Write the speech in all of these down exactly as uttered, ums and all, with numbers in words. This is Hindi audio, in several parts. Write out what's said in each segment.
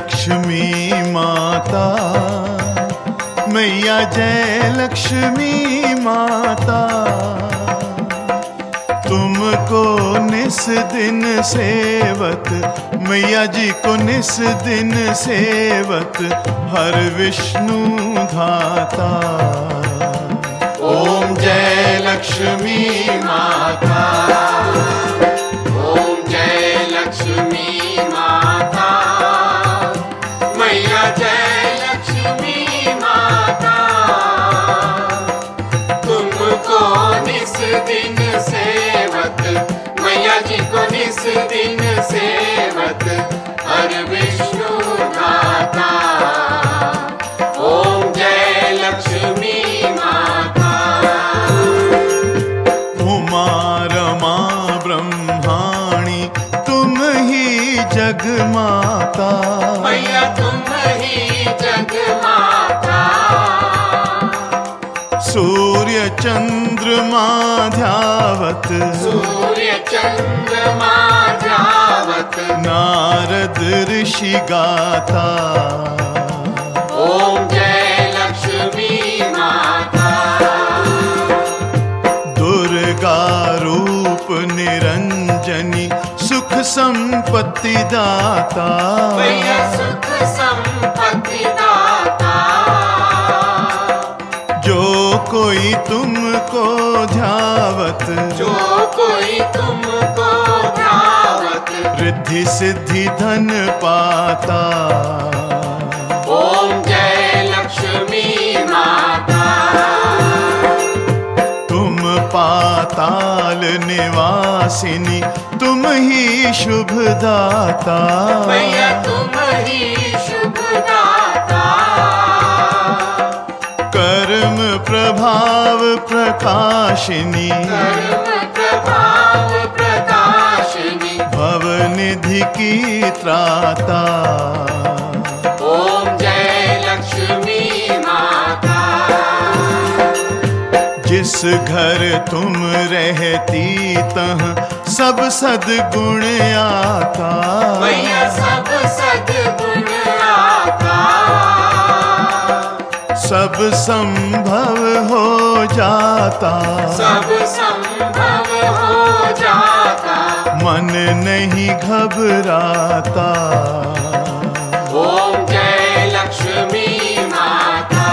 लक्ष्मी माता, मैया जय लक्ष्मी माता। तुमको निस दिन सेवत, मैया जी को निस दिन सेवत, हर विष्णु धाता। ओम जय लक्ष्मी माता, ओम जय लक्ष्मी माता, मैया जय लक्ष्मी माता। तुमको निस दिन सेवत, मैया जी को निस दिन सेवत, हर विष्णु धाता। ओम जय लक्ष्मी माता। उमा रमा ब्रह्माणी तुम ही जग माता, मैया तुम ही जग माता। सूर्य चंद्रमा ध्यावत, सूर्य चंद्रमा ध्यावत, नारद ऋषि गाता। ओम जय लक्ष्मी माता। दुर्गा रूप निरंजनी, सुख संपत्ति दाता। मैया सुख संपत्ति दाता। जो कोई तुमको ध्यावत, जो कोई तुमको ध्यावत, रिद्धि सिद्धि धन पाता। ओम जय लक्ष्मी माता। तुम पाताल निवासिनी, तुम ही शुभ दाता। मैया तुम ही शुभ दाता। कर्म प्रभाव प्रकाशिनी, कर्म प्रभाव प्रकाशिनी, भवनिधि की त्राता। ओम जय लक्ष्मी माता। जिस घर तुम रहती तह सब सद्गुण आता। मैया सब सद्गुण आता। सब संभव हो जाता, सब संभव हो जाता। मन नहीं घबराता। ओम जय लक्ष्मी माता।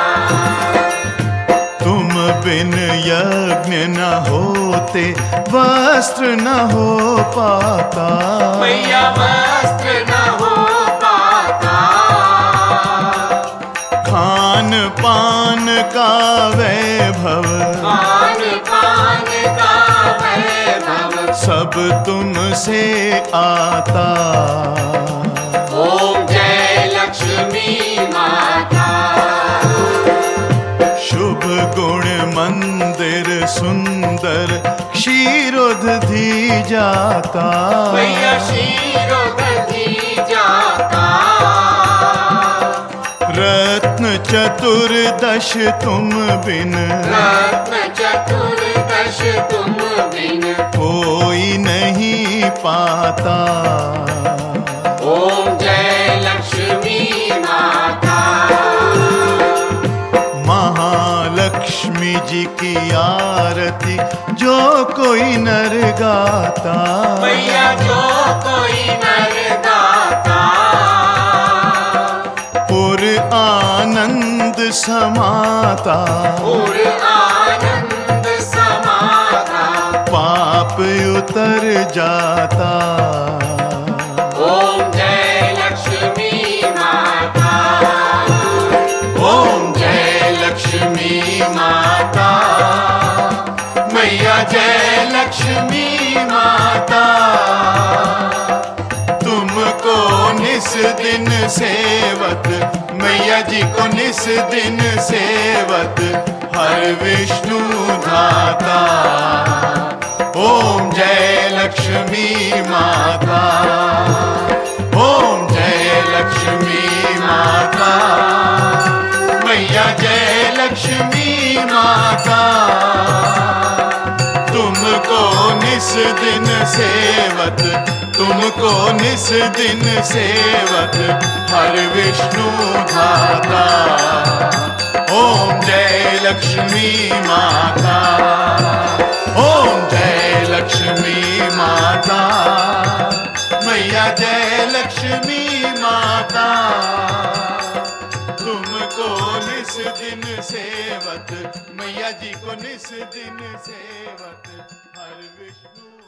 तुम बिन यज्ञ न होते, वस्त्र न हो पाता। मैया वस्त्र न हो पाता। खान पान का वैभव, खान पान का वैभव, सब तुमसे आता। ओम जय लक्ष्मी माता। शुभ गुण मंदिर सुंदर, क्षीरोदधि जाता। मैया क्षीरोदधि जाता। रत्न चतुर्दश तुम बिन, रत्न चतुर्दश तुम बिन, कोई नहीं पाता। ओम जय लक्ष्मी माता। महालक्ष्मी जी की आरती जो कोई नर गाता। मैया जो कोई नर गाता। पुर आनंद समाता, और आनंद समाता। पाप उतर जाता। ओम जय लक्ष्मी माता। ओम जय लक्ष्मी माता, मैया जय लक्ष्मी माता। तुमको निस दिन सेवत, मैया जी को निस दिन सेवत, हर विष्णु धाता। ओम जय लक्ष्मी माता, ओम जय लक्ष्मी माता, मैया जय लक्ष्मी माता। तुमको निस दिन सेवत, तुमको निस दिन सेवत हर विष्णु धाता। ओम जय लक्ष्मी माता, ओम जय लक्ष्मी माता, मैया जय लक्ष्मी माता। तुमको निस दिन सेवत, मैया जी को निस दिन सेवत हर विष्णु